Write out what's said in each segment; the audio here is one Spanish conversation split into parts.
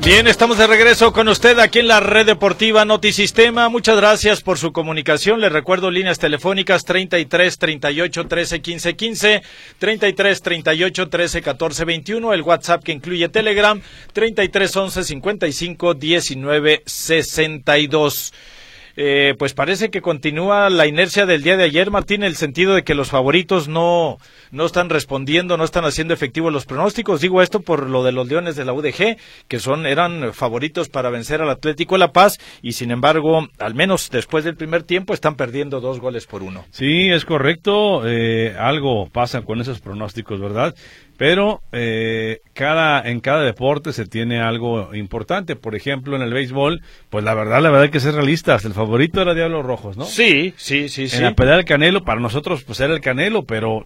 Bien, estamos de regreso con usted aquí en la red deportiva Notisistema. Muchas gracias por su comunicación. Les recuerdo líneas telefónicas 33 38 13 15 15, 33 38 13 14 21, el WhatsApp que incluye Telegram 33 11 55 19 62. Pues parece que continúa la inercia del día de ayer, Martín, en el sentido de que los favoritos no están respondiendo, no están haciendo efectivos los pronósticos. Digo esto por lo de los Leones de la UDG, que eran favoritos para vencer al Atlético de La Paz, y sin embargo, al menos después del primer tiempo, están perdiendo 2-1. Sí, es correcto. Algo pasa con esos pronósticos, ¿verdad? Pero en cada deporte se tiene algo importante. Por ejemplo, en el béisbol, pues la verdad hay que ser realistas. El favorito era Diablos Rojos, ¿no? Sí. En la pelea del Canelo, para nosotros pues era el Canelo, pero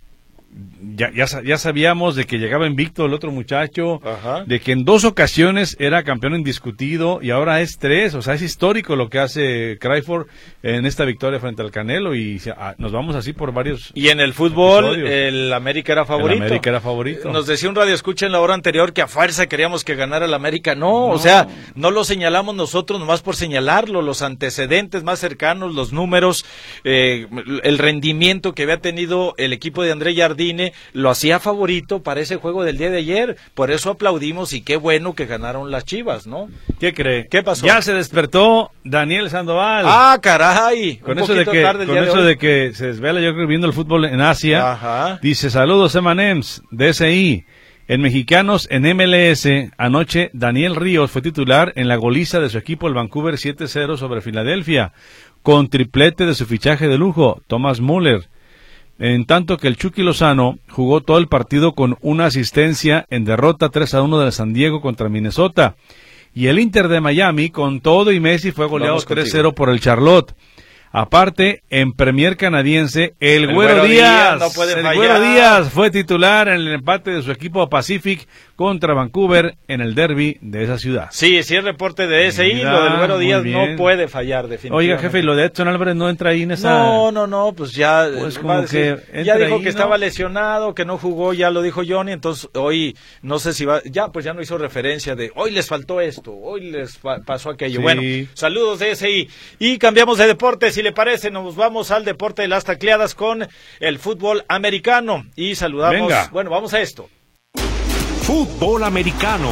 ya sabíamos de que llegaba invicto el otro muchacho, Ajá, de que en 2 ocasiones era campeón indiscutido y ahora es 3, o sea, es histórico lo que hace Crawford en esta victoria frente al Canelo, y nos vamos así por varios. y en el fútbol, episodios. el América era favorito. El América era favorito. Nos decía un radioescucha en la hora anterior que a fuerza queríamos que ganara el América. No, o sea, no lo señalamos nosotros nomás por señalarlo, los antecedentes más cercanos, los números, el rendimiento que había tenido el equipo de André Jardine lo hacía favorito para ese juego del día de ayer. Por eso aplaudimos, y qué bueno que ganaron las Chivas, ¿no? ¿Qué cree? ¿Qué pasó? Ya se despertó Daniel Sandoval. ¡Ah, caray! Con eso de que se desvela, yo creo, viendo el fútbol en Asia. Ajá. Dice: saludos, Emanems, DSI. En mexicanos, en MLS, anoche Daniel Ríos fue titular en la goliza de su equipo, el Vancouver 7-0 sobre Filadelfia, con triplete de su fichaje de lujo, Thomas Müller. En tanto que el Chucky Lozano jugó todo el partido con una asistencia en derrota 3-1 de San Diego contra Minnesota. Y el Inter de Miami, con todo y Messi, fue goleado 3-0 por el Charlotte. Aparte, en Premier canadiense, el Güero Díaz, no puede fallar. El Güero Díaz fue titular en el empate de su equipo Pacific contra Vancouver en el derbi de esa ciudad. Sí, es reporte de SI, Mira, lo del Güero Díaz muy no bien. puede fallar, definitivamente. Oiga, jefe, ¿y lo de Edson Álvarez no entra ahí en esa...? No, pues ya, Pues va como a decir, que ya entra dijo ahí, que ¿no? estaba lesionado, que no jugó, ya lo dijo Johnny, entonces hoy no sé si va, ya no hizo referencia de hoy les faltó esto, hoy les pasó aquello. Sí. Bueno, saludos de SI, y cambiamos de deporte, si le parece, nos vamos al deporte de las tacleadas con el fútbol americano, y saludamos, Venga. Bueno, vamos a esto. Fútbol americano.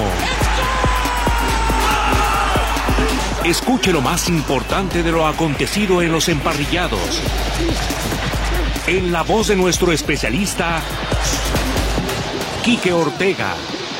Escuche lo más importante de lo acontecido en los emparrillados. En la voz de nuestro especialista, Quique Ortega.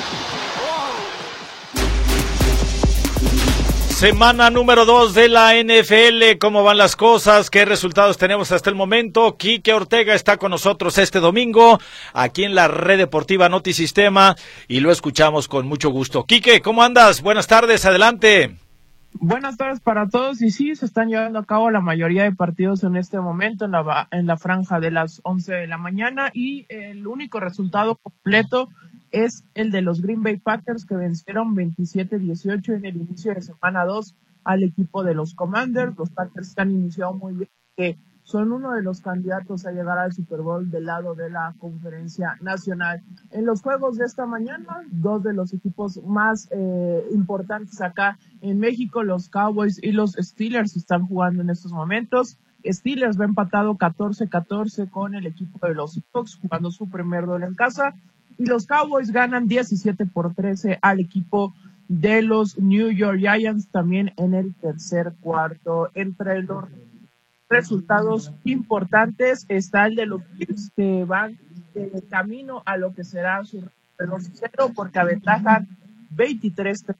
Semana número 2 de la NFL, ¿cómo van las cosas? ¿Qué resultados tenemos hasta el momento? Quique Ortega está con nosotros este domingo, aquí en la red deportiva Notisistema, y lo escuchamos con mucho gusto. Quique, ¿cómo andas? Buenas tardes, adelante. Buenas tardes para todos, y sí, se están llevando a cabo la mayoría de partidos en este momento en la franja de las 11 de la mañana, y el único resultado completo es el de los Green Bay Packers, que vencieron 27-18 en el inicio de semana 2 al equipo de los Commanders. Los Packers han iniciado muy bien, que son uno de los candidatos a llegar al Super Bowl del lado de la Conferencia Nacional. En los juegos de esta mañana, 2 de los equipos más importantes acá en México, los Cowboys y los Steelers, están jugando en estos momentos. Steelers va empatado 14-14 con el equipo de los Seahawks, jugando su primer duelo en casa, y los Cowboys ganan 17-13 al equipo de los New York Giants, también en el tercer cuarto. Entre los resultados importantes está el de los Chiefs, que van camino a lo que será su reloj cero, porque aventajan 23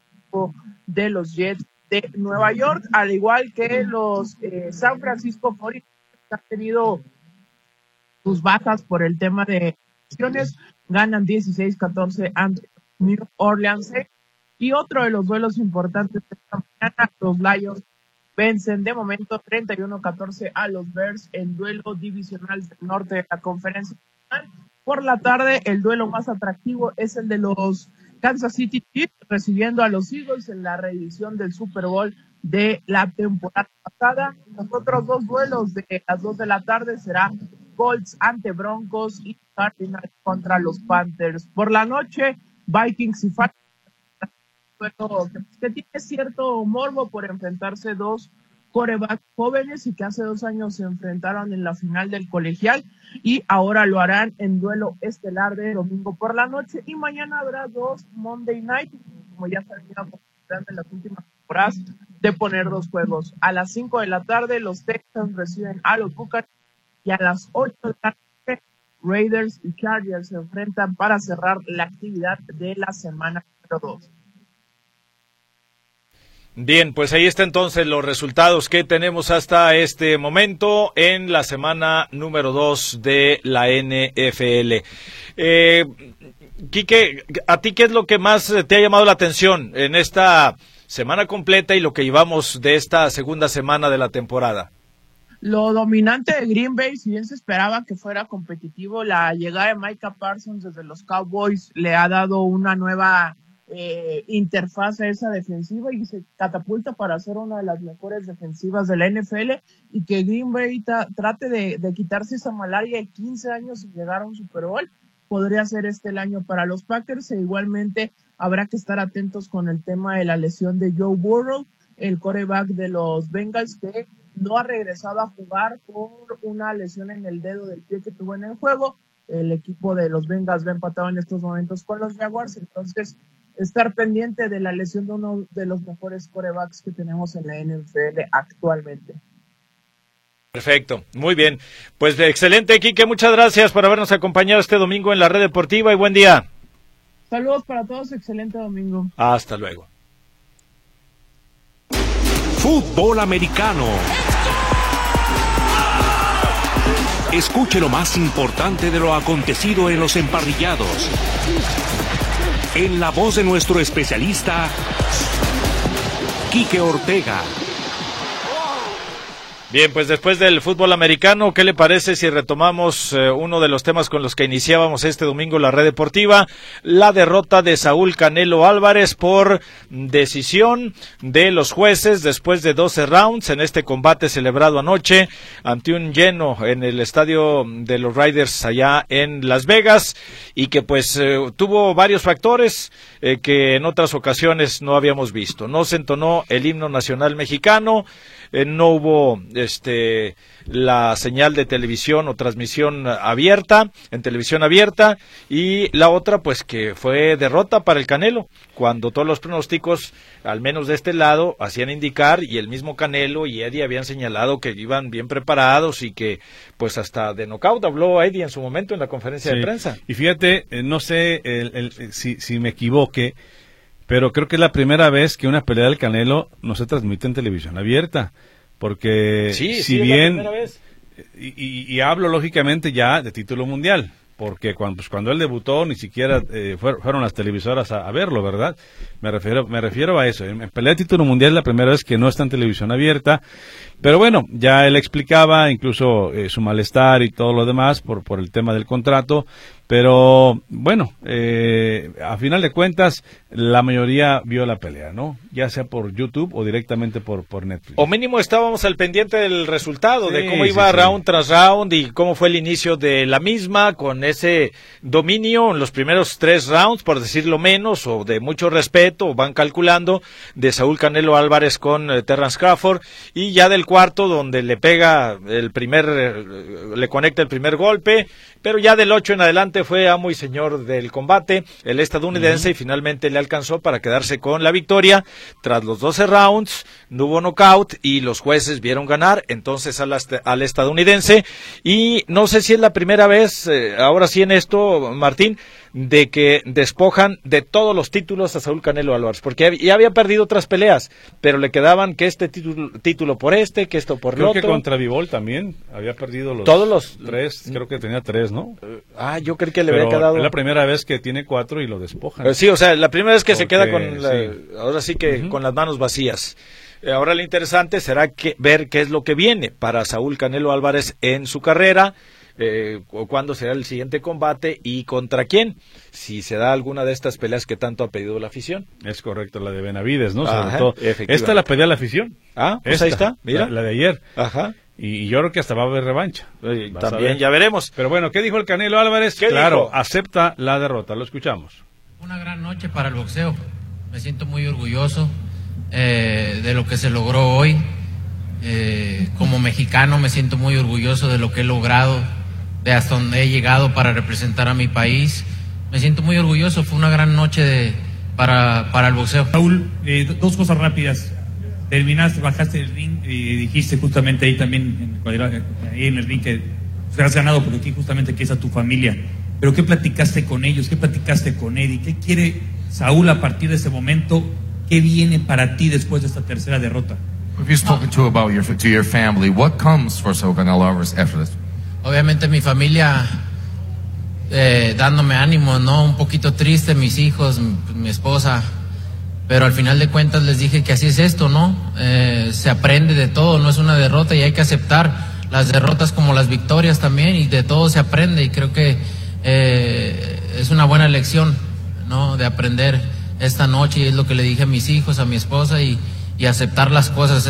de los Jets de Nueva York, al igual que los San Francisco 49ers, que han tenido sus bajas por el tema de lesiones, ganan 16-14 ante New Orleans. Y otro de los duelos importantes de esta mañana, los Lions vencen de momento 31-14 a los Bears en duelo divisional del norte de la Conferencia Nacional. Por la tarde, el duelo más atractivo es el de los Kansas City Chiefs recibiendo a los Eagles en la reedición del Super Bowl de la temporada pasada. Los otros 2 duelos de las 2 de la tarde será Colts ante Broncos y Cardinals contra los Panthers. Por la noche, Vikings y Falcons juego que tiene cierto morbo por enfrentarse dos quarterbacks jóvenes y que hace 2 años se enfrentaron en la final del colegial y ahora lo harán en duelo estelar de domingo por la noche y mañana habrá 2 Monday Night, como ya se venía en las últimas temporadas, de poner 2 juegos. A las 5 de la tarde los Texans reciben a los Buccaneers y a las 8 de la tarde Raiders y Chargers se enfrentan para cerrar la actividad de la semana número 2. Bien, pues ahí está entonces los resultados que tenemos hasta este momento en la semana número 2 de la NFL. Quique, ¿a ti qué es lo que más te ha llamado la atención en esta semana completa y lo que llevamos de esta segunda semana de la temporada? Lo dominante de Green Bay, si bien se esperaba que fuera competitivo, la llegada de Micah Parsons desde los Cowboys le ha dado una nueva interfaz a esa defensiva y se catapulta para ser una de las mejores defensivas de la NFL y que Green Bay trate de quitarse esa malaria de 15 años y llegar a un Super Bowl, podría ser el año para los Packers e igualmente habrá que estar atentos con el tema de la lesión de Joe Burrow, el quarterback de los Bengals que no ha regresado a jugar por una lesión en el dedo del pie que tuvo en el juego. El equipo de los Bengals va empatado en estos momentos con los Jaguars, entonces estar pendiente de la lesión de uno de los mejores quarterbacks que tenemos en la NFL actualmente. Perfecto, muy bien. Pues excelente, Quique, muchas gracias por habernos acompañado este domingo en la Red Deportiva y buen día. Saludos para todos, excelente domingo. Hasta luego. Fútbol americano. Escuche lo más importante de lo acontecido en los emparrillados. En la voz de nuestro especialista, Quique Ortega. Bien, pues después del fútbol americano, ¿qué le parece si retomamos uno de los temas con los que iniciábamos este domingo la Red Deportiva? La derrota de Saúl Canelo Álvarez por decisión de los jueces después de 12 rounds en este combate celebrado anoche ante un lleno en el estadio de los Raiders allá en Las Vegas y que pues tuvo varios factores que en otras ocasiones no habíamos visto. No se entonó el himno nacional mexicano, no hubo la señal de televisión o transmisión abierta, en televisión abierta, y la otra pues que fue derrota para el Canelo, cuando todos los pronósticos, al menos de este lado, hacían indicar, y el mismo Canelo y Eddie habían señalado que iban bien preparados y que pues hasta de knockout habló Eddie en su momento en la conferencia de prensa. Y fíjate, no sé si me equivoque, pero creo que es la primera vez que una pelea del Canelo no se transmite en televisión abierta, porque si bien, y hablo lógicamente ya de título mundial, porque cuando él debutó ni siquiera fueron las televisoras a verlo, ¿verdad? Me refiero a eso. En pelea de título mundial es la primera vez que no está en televisión abierta, pero bueno, ya él explicaba incluso su malestar y todo lo demás por el tema del contrato, pero bueno, a final de cuentas la mayoría vio la pelea, ¿no? Ya sea por YouTube o directamente por Netflix. O mínimo estábamos al pendiente del resultado, de cómo iba round tras round y cómo fue el inicio de la misma, con ese dominio en los primeros 3 rounds, por decirlo menos, o de mucho respeto, van calculando, de Saúl Canelo Álvarez con Terrence Crawford, y ya del cuarto donde le pega le conecta el primer golpe, pero ya del 8 en adelante fue amo y señor del combate, el estadounidense, y finalmente le alcanzó para quedarse con la victoria. Tras los 12 rounds, no hubo knockout y los jueces vieron ganar entonces al estadounidense, y no sé si es la primera vez, ahora sí en esto, Martín, de que despojan de todos los títulos a Saúl Canelo Álvarez, porque ya había perdido otras peleas, pero le quedaban que este título por que esto por lo otro. Creo que contra Bivol también había perdido todos los 3, creo que tenía 3, ¿no? Yo creo que le había quedado. Es la primera vez que tiene 4 y lo despojan. Sí, o sea, la primera vez que se queda ahora sí que con las manos vacías. Ahora lo interesante será ver qué es lo que viene para Saúl Canelo Álvarez en su carrera. Cuándo será el siguiente combate y contra quién, si se da alguna de estas peleas que tanto ha pedido la afición. Es correcto, la de Benavides, ¿no? Ajá, sobre todo. Esta la pedía la afición. Pues ahí está, mira. La de ayer. Ajá. Y yo creo que hasta va a haber revancha. También ya veremos. Pero bueno, ¿qué dijo el Canelo Álvarez? Claro, acepta la derrota, lo escuchamos. Una gran noche para el boxeo. Me siento muy orgulloso de lo que se logró hoy. Como mexicano me siento muy orgulloso de lo que he logrado, de hasta donde he llegado para representar a mi país. Me siento muy orgulloso, fue una gran noche para el boxeo. Saúl, dos cosas rápidas. Terminaste, bajaste el ring y dijiste justamente ahí también, ahí en el ring, que has ganado porque aquí justamente aquí está tu familia. Pero ¿qué platicaste con ellos? ¿Qué platicaste con Eddie? ¿Qué quiere Saúl a partir de ese momento? ¿Qué viene para ti después de esta tercera derrota? If you're talking to your family, what comes for Saúl Canelo Álvarez after this? Obviamente mi familia dándome ánimo, ¿no? Un poquito triste, mis hijos, mi esposa, pero al final de cuentas les dije que así es esto, ¿no? Se aprende de todo, no es una derrota y hay que aceptar las derrotas como las victorias también, y de todo se aprende, y creo que es una buena lección, ¿no? De aprender esta noche, y es lo que le dije a mis hijos, a mi esposa, y aceptar las cosas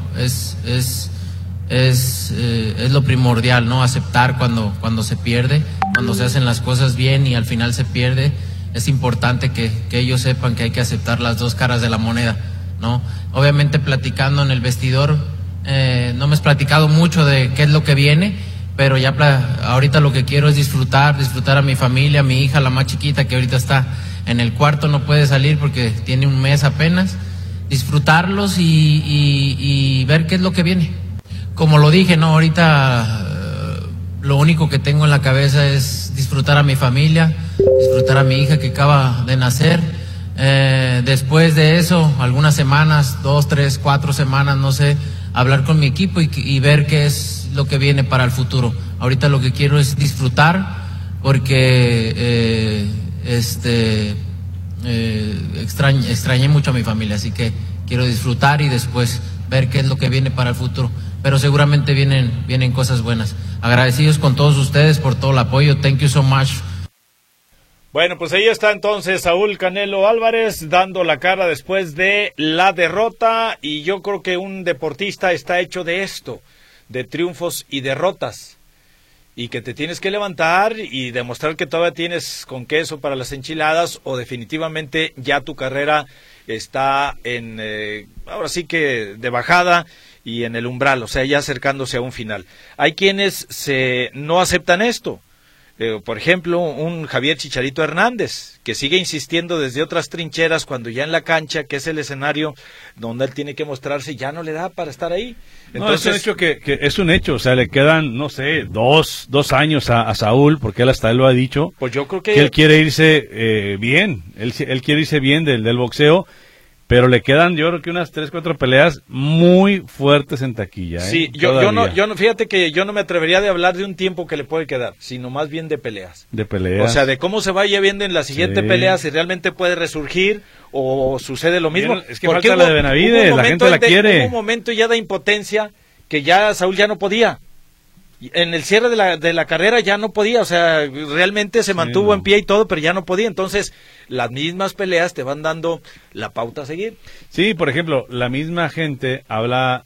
es lo primordial, ¿no? Aceptar cuando se pierde, cuando se hacen las cosas bien y al final se pierde. Es importante que ellos sepan que hay que aceptar las dos caras de la moneda, ¿no? Obviamente platicando en el vestidor, no me has platicado mucho de qué es lo que viene, pero ya ahorita lo que quiero es disfrutar a mi familia, a mi hija, la más chiquita, que ahorita está en el cuarto, no puede salir porque tiene un mes apenas. Disfrutarlos y ver qué es lo que viene. Como lo dije, no, ahorita lo único que tengo en la cabeza es disfrutar a mi familia, disfrutar a mi hija que acaba de nacer. Después de eso, algunas semanas, 2, 3, 4 semanas, no sé, hablar con mi equipo y ver qué es lo que viene para el futuro. Ahorita lo que quiero es disfrutar porque extrañé mucho a mi familia, así que quiero disfrutar y después ver qué es lo que viene para el futuro, pero seguramente vienen cosas buenas. Agradecidos con todos ustedes por todo el apoyo. Thank you so much. Bueno, pues ahí está entonces Saúl Canelo Álvarez dando la cara después de la derrota, y yo creo que un deportista está hecho de esto, de triunfos y derrotas, y que te tienes que levantar y demostrar que todavía tienes con queso para las enchiladas, o definitivamente ya tu carrera está ahora sí que de bajada y en el umbral, o sea, ya acercándose a un final. Hay quienes no aceptan esto. Por ejemplo, un Javier Chicharito Hernández, que sigue insistiendo desde otras trincheras, cuando ya en la cancha, que es el escenario donde él tiene que mostrarse, ya no le da para estar ahí. Entonces, no, es un hecho que es un hecho, o sea, le quedan, no sé, dos años a Saúl, porque él lo ha dicho. Pues yo creo que él quiere irse bien, él quiere irse bien del boxeo, pero le quedan, yo creo que unas 3, 4 peleas muy fuertes en taquilla. Sí, yo no, fíjate que yo no me atrevería de hablar de un tiempo que le puede quedar, sino más bien de peleas. De peleas. O sea, de cómo se vaya viendo en la siguiente pelea, si realmente puede resurgir o sucede lo mismo. Es que falta la de Benavides, la gente la quiere. Hubo un momento ya de impotencia que ya Saúl ya no podía. En el cierre de la carrera ya no podía, o sea, realmente se mantuvo en pie y todo, pero ya no podía. Entonces, las mismas peleas te van dando la pauta a seguir. Sí, por ejemplo, la misma gente habla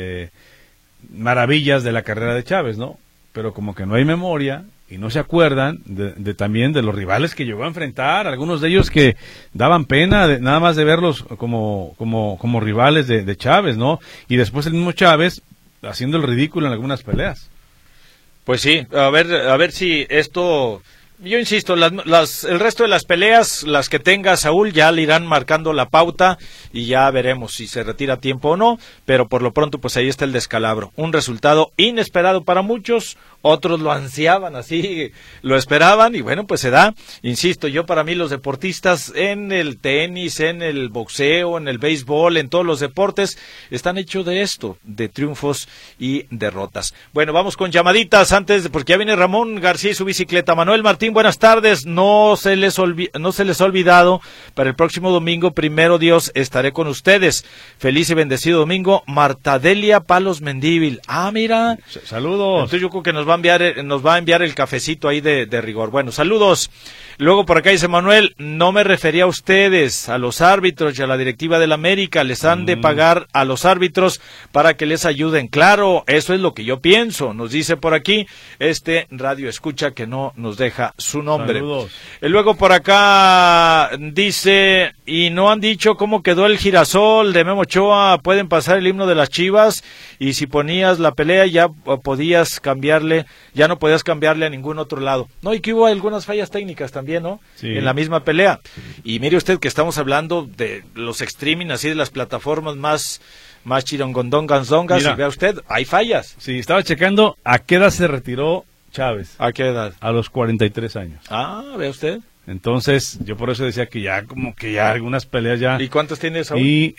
maravillas de la carrera de Chávez, ¿no? Pero como que no hay memoria y no se acuerdan también de los rivales que llegó a enfrentar, algunos de ellos que daban pena nada más de verlos como rivales de Chávez, ¿no? Y después el mismo Chávez haciendo el ridículo en algunas peleas. Pues sí, a ver si esto, yo insisto, el resto de las peleas, las que tenga Saúl, ya le irán marcando la pauta y ya veremos si se retira a tiempo o no, pero por lo pronto pues ahí está el descalabro, un resultado inesperado para muchos, otros lo ansiaban, así lo esperaban y bueno, pues se da. Insisto, yo para mí los deportistas en el tenis, en el boxeo, en el béisbol, en todos los deportes, están hechos de esto, de triunfos y derrotas. Bueno, vamos con llamaditas porque ya viene Ramón García y su bicicleta. Manuel Martín, buenas tardes, no se les ha olvidado, para el próximo domingo, primero Dios, estaré con ustedes. Feliz y bendecido domingo. Marta Delia Palos Mendíbil. Ah, mira. Saludos. Entonces yo creo que nos nos va a enviar el cafecito ahí de rigor. Bueno, saludos. Luego por acá dice Manuel, no me refería a ustedes, a los árbitros y a la directiva del América, les han de pagar a los árbitros para que les ayuden. Claro, eso es lo que yo pienso, nos dice por aquí radio escucha que no nos deja su nombre. Saludos. Luego por acá dice, y no han dicho cómo quedó el girasol de Memo Ochoa, pueden pasar el himno de las Chivas, y si ponías la pelea ya no podías cambiarle a ningún otro lado. No, y que hubo algunas fallas técnicas también, ¿no? Sí. En la misma pelea. Y mire usted que estamos hablando de los streaming, así de las plataformas más chirongondongas, y vea usted, hay fallas. Sí, estaba checando a qué edad se retiró Chávez. ¿A qué edad? A los 43 años. Ah, vea usted. Entonces, yo por eso decía que ya algunas peleas ya... ¿Y cuántos tiene Saúl? Y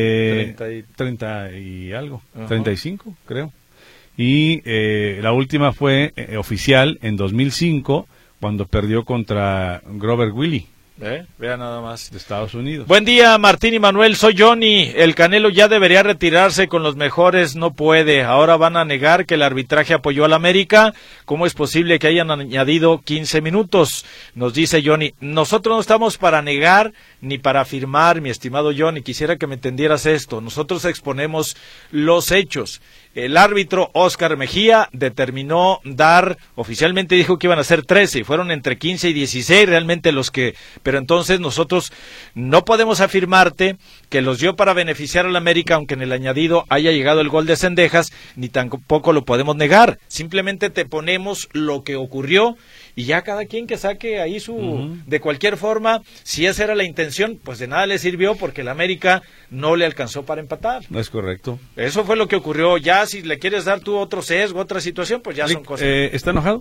30 y algo, Ajá. 35 creo. Y la última fue oficial en 2005, cuando perdió contra Grover Willy. Vea nada más. De Estados Unidos. Buen día, Martín y Manuel, soy Johnny. El Canelo ya debería retirarse, con los mejores no puede. Ahora van a negar que el arbitraje apoyó al América. ¿Cómo es posible que hayan añadido 15 minutos? Nos dice Johnny. Nosotros no estamos para negar ni para afirmar, mi estimado Johnny. Quisiera que me entendieras esto. Nosotros exponemos los hechos. El árbitro Oscar Mejía determinó oficialmente dijo que iban a ser 13, fueron entre 15 y 16 realmente pero entonces nosotros no podemos afirmarte que los dio para beneficiar al América, aunque en el añadido haya llegado el gol de Cendejas, ni tampoco lo podemos negar, simplemente te ponemos lo que ocurrió y ya cada quien que saque ahí de cualquier forma, si esa era la intención, pues de nada le sirvió porque el América no le alcanzó para empatar. No es correcto. Eso fue lo que ocurrió. Ya si le quieres dar tú otro sesgo, otra situación, pues ya son cosas. ¿Está enojado?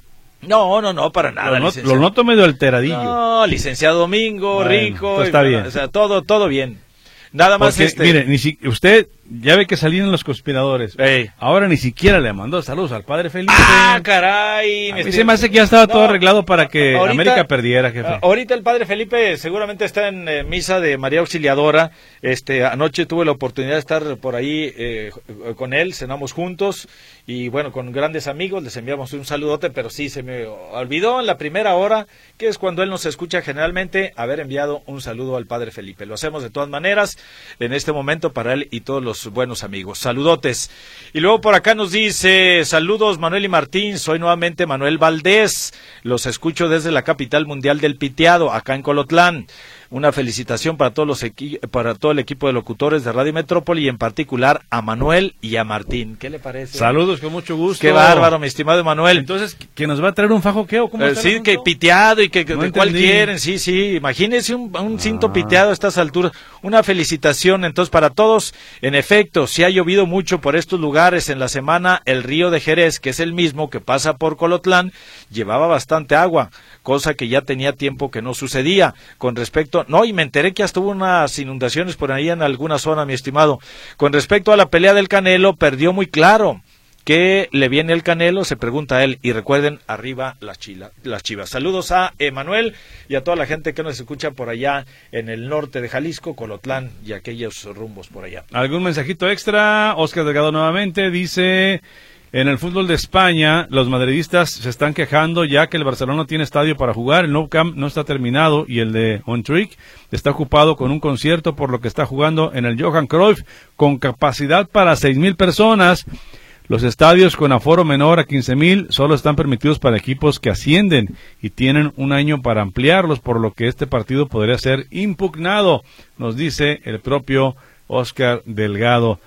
No, para nada. Lo noto medio alteradillo. No, licenciado Domingo, bueno, rico. Está bien. O sea, todo bien. Nada más porque, mire, usted ya ve que salían los conspiradores. Ey. Ahora ni siquiera le mandó saludos al padre Felipe. ¡Ah, caray! A mí se me hace que ya estaba todo arreglado para que América perdiera, jefe. Ahorita el padre Felipe seguramente está en misa de María Auxiliadora. Anoche tuve la oportunidad de estar por ahí con él, cenamos juntos y bueno, con grandes amigos, les enviamos un saludote, pero sí se me olvidó en la primera hora, que es cuando él nos escucha generalmente, haber enviado un saludo al padre Felipe. Lo hacemos de todas maneras en este momento para él y todos los buenos amigos. Saludotes. Y luego por acá nos dice, saludos Manuel y Martín, soy nuevamente Manuel Valdés, los escucho desde la capital mundial del piteado, acá en Colotlán. Una felicitación para para todo el equipo de locutores de Radio Metrópoli y en particular a Manuel y a Martín. ¿Qué le parece? Saludos, con mucho gusto. Qué bárbaro, mi estimado Manuel. Entonces, ¿que nos va a traer un fajo qué o cómo está sí, que piteado y que no de cuál quieren, sí. Imagínense un cinto piteado a estas alturas. Una felicitación entonces para todos. En efecto, sí ha llovido mucho por estos lugares en la semana. El río de Jerez, que es el mismo que pasa por Colotlán, llevaba bastante agua, cosa que ya tenía tiempo que no sucedía. Con respecto, y me enteré que hasta hubo unas inundaciones por ahí en alguna zona, mi estimado. Con respecto a la pelea del Canelo, perdió muy claro. ¿Qué le viene el Canelo? Se pregunta él. Y recuerden, arriba las Chivas. Saludos a Emanuel y a toda la gente que nos escucha por allá en el norte de Jalisco, Colotlán y aquellos rumbos por allá. ¿Algún mensajito extra? Oscar Delgado nuevamente dice... En el fútbol de España, los madridistas se están quejando ya que el Barcelona no tiene estadio para jugar, el Nou Camp no está terminado y el de Montjuic está ocupado con un concierto, por lo que está jugando en el Johan Cruyff con capacidad para 6,000 personas. Los estadios con aforo menor a 15,000 solo están permitidos para equipos que ascienden y tienen un año para ampliarlos, por lo que este partido podría ser impugnado, nos dice el propio Oscar Delgado.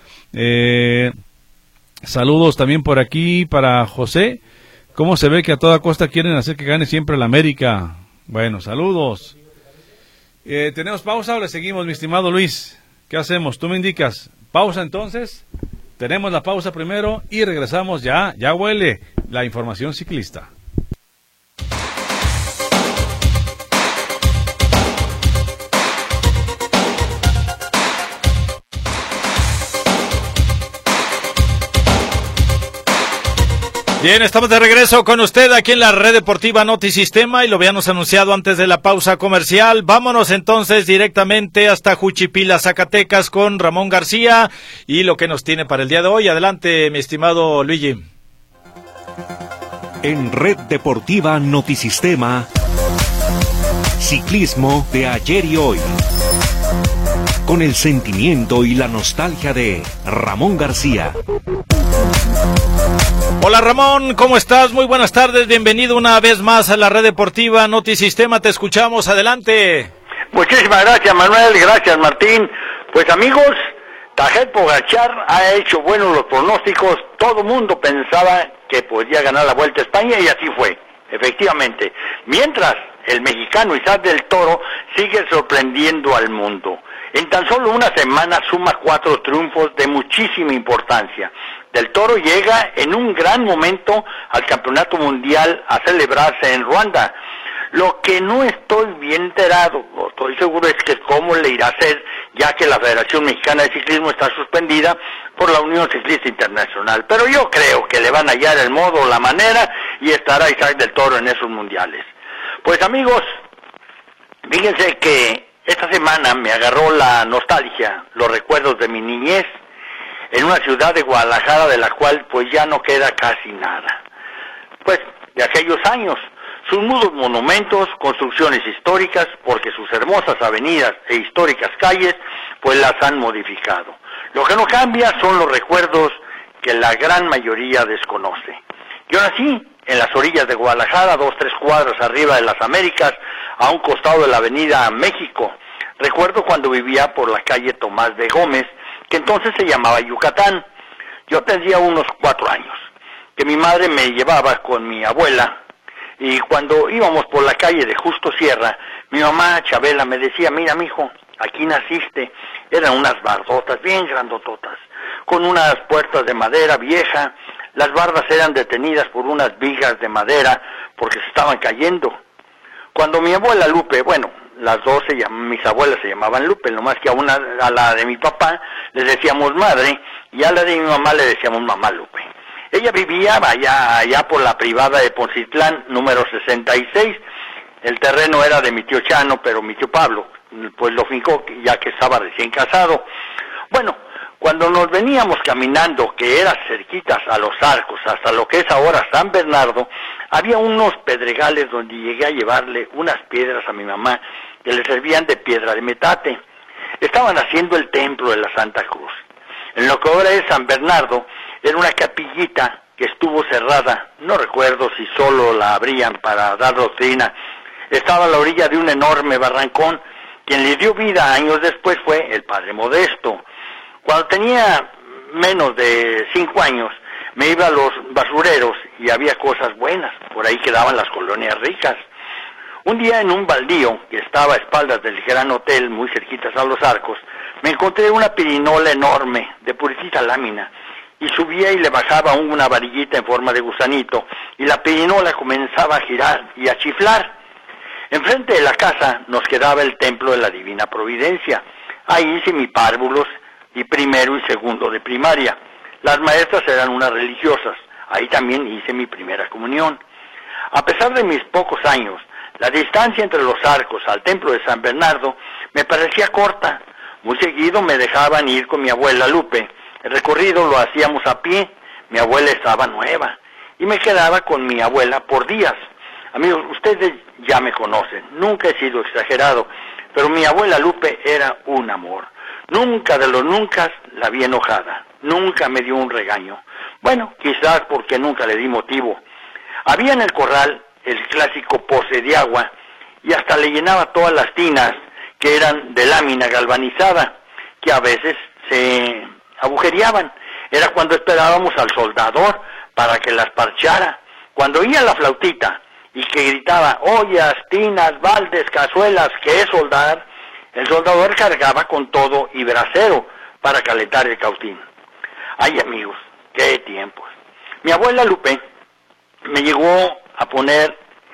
Saludos también por aquí para José. ¿Cómo se ve que a toda costa quieren hacer que gane siempre el América? Bueno, saludos. ¿Tenemos pausa o le seguimos, mi estimado Luis? ¿Qué hacemos? Tú me indicas. ¿Pausa entonces? Tenemos la pausa primero y regresamos ya huele la información ciclista. Bien, estamos de regreso con usted aquí en la Red Deportiva Notisistema y lo habíamos anunciado antes de la pausa comercial. Vámonos entonces directamente hasta Juchipila, Zacatecas con Ramón García y lo que nos tiene para el día de hoy. Adelante, mi estimado Luigi. En Red Deportiva Notisistema, ciclismo de ayer y hoy, con el sentimiento y la nostalgia de Ramón García. Hola Ramón, ¿cómo estás? Muy buenas tardes, bienvenido una vez más a la Red Deportiva Notisistema, te escuchamos, adelante. Muchísimas gracias Manuel, gracias Martín. Pues amigos, Tadej Pogačar ha hecho buenos los pronósticos, todo mundo pensaba que podía ganar la Vuelta a España y así fue, efectivamente. Mientras el mexicano Isaac del Toro sigue sorprendiendo al mundo. En tan solo una semana suma 4 triunfos de muchísima importancia. Del Toro llega en un gran momento al Campeonato Mundial a celebrarse en Ruanda. Lo que no estoy bien enterado, o estoy seguro, es que cómo le irá a hacer, ya que la Federación Mexicana de Ciclismo está suspendida por la Unión Ciclista Internacional. Pero yo creo que le van a hallar el modo, la manera, y estará Isaac del Toro en esos mundiales. Pues amigos, fíjense que esta semana me agarró la nostalgia, los recuerdos de mi niñez, en una ciudad de Guadalajara de la cual pues ya no queda casi nada. Pues de aquellos años, sus mudos monumentos, construcciones históricas, porque sus hermosas avenidas e históricas calles pues las han modificado. Lo que no cambia son los recuerdos que la gran mayoría desconoce. Yo nací en las orillas de Guadalajara, 2-3 cuadras arriba de las Américas, a un costado de la avenida México. Recuerdo cuando vivía por la calle Tomás de Gómez, que entonces se llamaba Yucatán. Yo tendría unos 4 años, que mi madre me llevaba con mi abuela, y cuando íbamos por la calle de Justo Sierra, mi mamá Chabela me decía, mira mijo, aquí naciste. Eran unas bardotas bien grandototas, con unas puertas de madera vieja. Las bardas eran detenidas por unas vigas de madera porque se estaban cayendo. Cuando mi abuela Lupe, bueno, las dos mis abuelas se llamaban Lupe, nomás que a la de mi papá le decíamos madre y a la de mi mamá le decíamos mamá Lupe. Ella vivía allá por la privada de Poncitlán, número 66. El terreno era de mi tío Chano, pero mi tío Pablo pues lo fincó ya que estaba recién casado. Bueno, cuando nos veníamos caminando, que era cerquitas a Los Arcos, hasta lo que es ahora San Bernardo, había unos pedregales donde llegué a llevarle unas piedras a mi mamá que le servían de piedra de metate. Estaban haciendo el templo de la Santa Cruz. En lo que ahora es San Bernardo, era una capillita que estuvo cerrada, no recuerdo si solo la abrían para dar doctrina. Estaba a la orilla de un enorme barrancón. Quien le dio vida años después fue el padre Modesto. Cuando tenía menos de 5 años, me iba a los basureros y había cosas buenas, por ahí quedaban las colonias ricas. Un día en un baldío, que estaba a espaldas del gran hotel, muy cerquitas a Los Arcos, me encontré una pirinola enorme, de puritita lámina, y subía y le bajaba una varillita en forma de gusanito, y la pirinola comenzaba a girar y a chiflar. Enfrente de la casa nos quedaba el templo de la Divina Providencia. Ahí hice mis párvulos y primero y segundo de primaria. Las maestras eran unas religiosas. Ahí también hice mi primera comunión. A pesar de mis pocos años, la distancia entre Los Arcos al templo de San Bernardo me parecía corta. Muy seguido me dejaban ir con mi abuela Lupe. El recorrido lo hacíamos a pie. Mi abuela estaba nueva y me quedaba con mi abuela por días. Amigos, ustedes ya me conocen, nunca he sido exagerado, pero mi abuela Lupe era un amor. Nunca de los nunca la vi enojada, nunca me dio un regaño. Bueno, quizás porque nunca le di motivo. Había en el corral el clásico poce de agua y hasta le llenaba todas las tinas que eran de lámina galvanizada, que a veces se agujereaban. Era cuando esperábamos al soldador para que las parchara. Cuando oía la flautita y que gritaba, ollas, tinas, baldes, cazuelas, ¿qué es soldar? El soldador cargaba con todo y brasero para calentar el cautín. Ay amigos, qué tiempos. Mi abuela Lupe me llegó a poner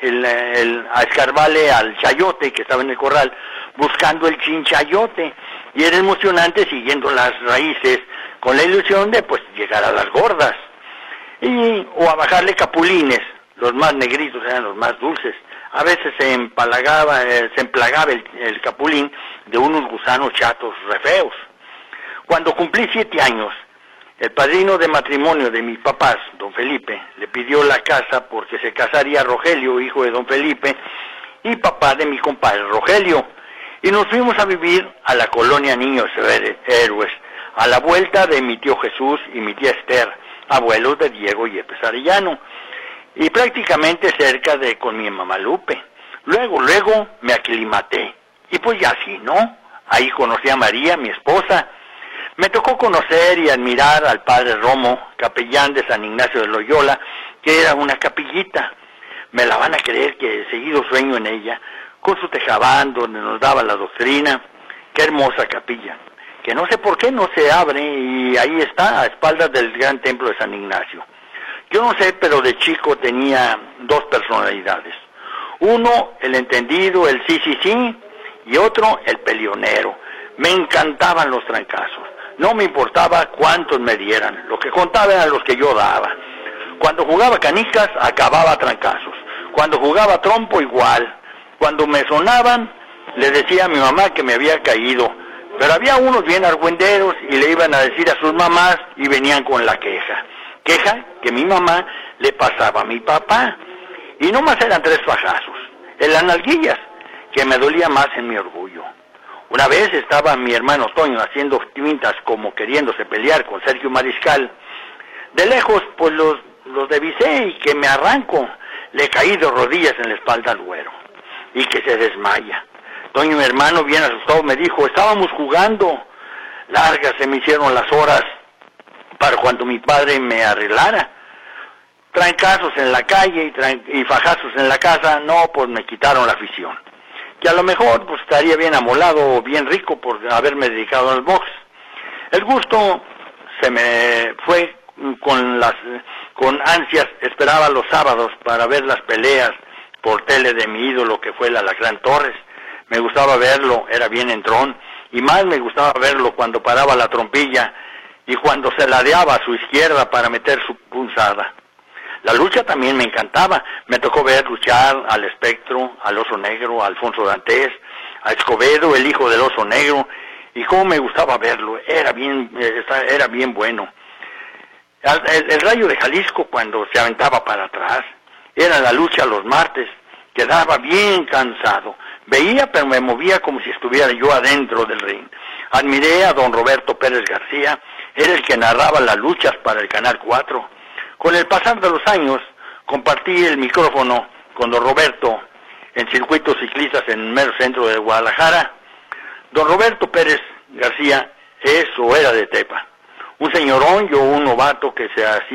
a escarbarle al chayote que estaba en el corral, buscando el chinchayote, y era emocionante siguiendo las raíces, con la ilusión de pues llegar a las gordas, o a bajarle capulines. Los más negritos eran los más dulces. A veces se emplagaba el capulín de unos gusanos chatos re feos. Cuando cumplí 7 años, El padrino de matrimonio de mis papás, don Felipe, le pidió la casa porque se casaría Rogelio, hijo de don Felipe, y papá de mi compadre Rogelio. Y nos fuimos a vivir a la colonia Niños Héroes, a la vuelta de mi tío Jesús y mi tía Esther, abuelos de Diego Yepes Arellano, y prácticamente cerca de con mi mamá Lupe. Luego me aclimaté, y pues ya sí, ¿no? Ahí conocí a María, mi esposa. Me tocó conocer y admirar al padre Romo, capellán de San Ignacio de Loyola, que era una capillita. Me la van a creer que seguido sueño en ella, con su tejabán donde nos daba la doctrina. Qué hermosa capilla, que no sé por qué no se abre y ahí está, a espaldas del gran templo de San Ignacio. Yo no sé, pero de chico tenía dos personalidades. Uno, el entendido, el sí, y otro, el peleonero. Me encantaban los trancazos. No me importaba cuántos me dieran, lo que contaba eran los que yo daba. Cuando jugaba canicas, acababa a trancazos. Cuando jugaba trompo, igual. Cuando me sonaban, le decía a mi mamá que me había caído. Pero había unos bien argüenderos y le iban a decir a sus mamás y venían con la queja. Queja que mi mamá le pasaba a mi papá. Y no más eran 3 fajazos. En las nalguillas, que me dolía más en mi orgullo. Una vez estaba mi hermano Toño haciendo pintas como queriéndose pelear con Sergio Mariscal. De lejos, pues los divisé y que me arranco. Le caí de rodillas en la espalda al güero. Y que se desmaya. Toño, mi hermano, bien asustado, me dijo, estábamos jugando. Largas se me hicieron las horas para cuando mi padre me arreglara. Trancazos en la calle y fajazos en la casa, no, pues me quitaron la afición. Que a lo mejor pues estaría bien amolado o bien rico por haberme dedicado al box. El gusto se me fue con ansias, esperaba los sábados para ver las peleas por tele de mi ídolo que fue el Alacrán Torres. Me gustaba verlo, era bien entrón, y más me gustaba verlo cuando paraba la trompilla y cuando se ladeaba a su izquierda para meter su punzada. La lucha también me encantaba. Me tocó ver luchar al Espectro, al Oso Negro, a Alfonso Dantes, a Escobedo, el hijo del Oso Negro, y cómo me gustaba verlo. Era bien bueno. El Rayo de Jalisco cuando se aventaba para atrás. Era la lucha los martes. Quedaba bien cansado. Veía, pero me movía como si estuviera yo adentro del ring. Admiré a don Roberto Pérez García. Era el que narraba las luchas para el Canal 4. Con el pasar de los años, compartí el micrófono con don Roberto en circuitos ciclistas en el mero centro de Guadalajara. Don Roberto Pérez García era de Tepa. Un señorón, yo un novato que